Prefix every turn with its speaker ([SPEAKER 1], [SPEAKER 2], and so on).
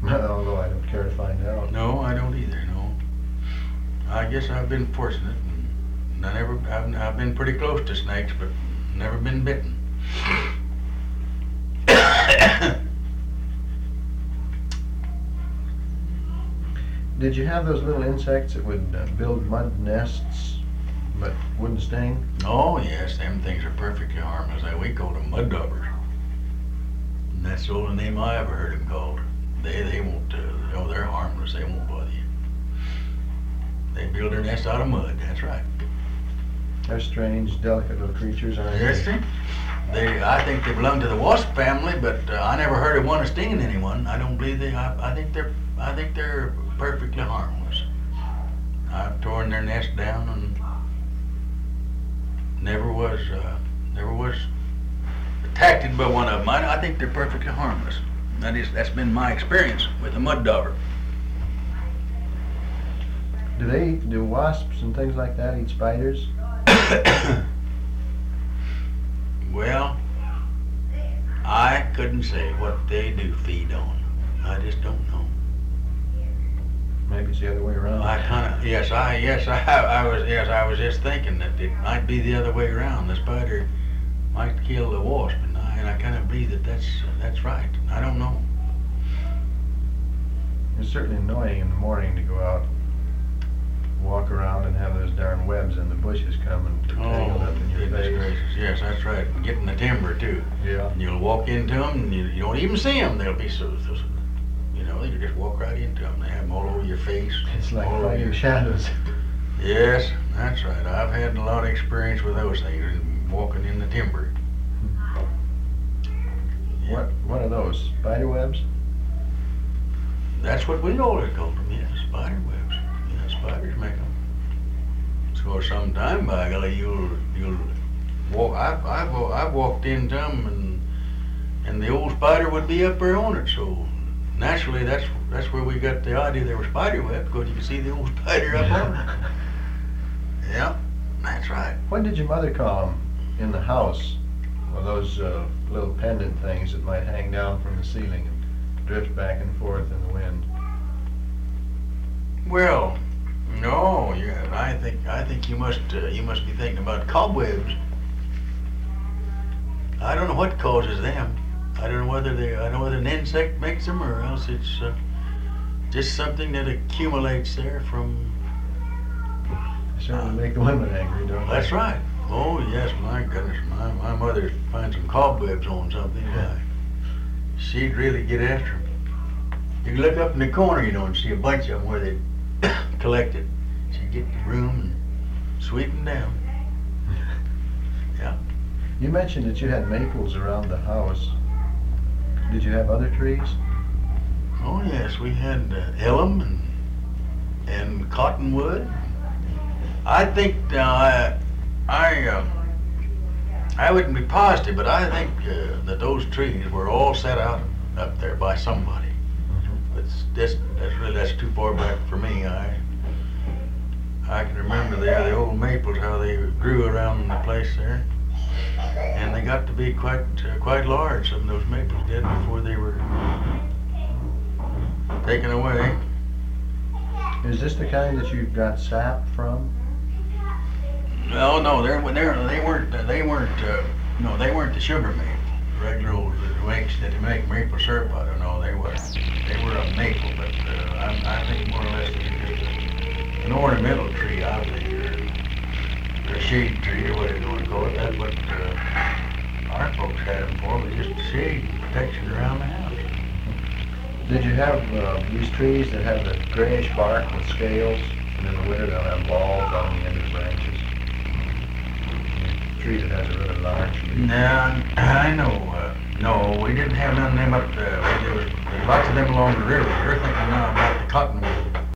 [SPEAKER 1] Although I don't care to find out.
[SPEAKER 2] No, I don't either. No, I guess I've been fortunate. And I've been pretty close to snakes, but never been bitten.
[SPEAKER 1] Did you have those little insects that would build mud nests but wouldn't sting?
[SPEAKER 2] Oh yes, them things are perfectly harmless. We call them mud daubers. And that's the only name I ever heard them called. They won't. They're harmless. They won't bother you. They build their nest out of mud. That's right.
[SPEAKER 1] They're strange, delicate little creatures, aren't
[SPEAKER 2] Yes,
[SPEAKER 1] they?
[SPEAKER 2] I think they belong to the wasp family, but I never heard of one stinging anyone. I don't believe they. I think they're perfectly harmless. I've torn their nest down and never was attacked by one of them. I think they're perfectly harmless. That's been my experience with the mud dauber.
[SPEAKER 1] Do wasps and things like that eat spiders?
[SPEAKER 2] Well, I couldn't say what they do feed on. I just don't know.
[SPEAKER 1] Maybe it's the other way around.
[SPEAKER 2] I was just thinking that it might be the other way around. The spider might kill the wasp, and I kind of believe that that's right. I don't know.
[SPEAKER 1] It's certainly annoying in the morning to go out, walk around, and have those darn webs in the bushes come and tangled up in your
[SPEAKER 2] Goodness
[SPEAKER 1] face.
[SPEAKER 2] gracious. Yes, that's right. And getting the timber too.
[SPEAKER 1] Yeah.
[SPEAKER 2] And you'll walk into them, and you don't even see them. They'll be so you just walk right into them. They have them all over your face.
[SPEAKER 1] It's like
[SPEAKER 2] all over
[SPEAKER 1] fighting
[SPEAKER 2] your-
[SPEAKER 1] shadows.
[SPEAKER 2] Yes, that's right. I've had a lot of experience with those things, walking in the timber. Yeah.
[SPEAKER 1] What are those? Spider webs?
[SPEAKER 2] That's what we always called them, yes, spider webs. Yeah, spiders make them. So sometime by golly, you'll walk. I've walked into them, and the old spider would be up there on it. So naturally, that's where we got the idea there were spider webs, because you can see the old spider up on it. Yeah, that's right.
[SPEAKER 1] What did your mother call them in the house? Well, those little pendant things that might hang down from the ceiling and drift back and forth in the wind.
[SPEAKER 2] Well, no, yeah, I think you must be thinking about cobwebs. I don't know what causes them. I don't know whether an insect makes them or else it's just something that accumulates there from.
[SPEAKER 1] They certainly make the women angry, don't they?
[SPEAKER 2] That's right. Oh yes, my goodness, my mother finds some cobwebs on something. Why, she'd really get after them. You can look up in the corner, and see a bunch of them where they collected. She'd get the broom and sweep them down. Yeah.
[SPEAKER 1] You mentioned that you had maples around the house. Did you have other trees?
[SPEAKER 2] Oh yes, we had elm and cottonwood. I think I wouldn't be positive, but I think that those trees were all set out up there by somebody. That's too far back for me. I can remember the old maples, how they grew around the place there, and they got to be quite large. Some of those maples did before they were taken away.
[SPEAKER 1] Is this the kind that you got sap from?
[SPEAKER 2] No, they weren't the sugar maple, the regular old wakes that they make maple syrup out of. No, they were a maple, but I think more or less it was just an ornamental tree, I think, or a shade tree, or whatever you want to call it. That's what our folks had them for, but just shade protection around the house.
[SPEAKER 1] Did you have these trees that have the grayish bark with scales, and in the winter they'll have balls on the end of the branches? A tree that has a really large leaf.
[SPEAKER 2] No, I know. No, we didn't have none of them up there. There was lots of them along the river. You're thinking now about the cottonwood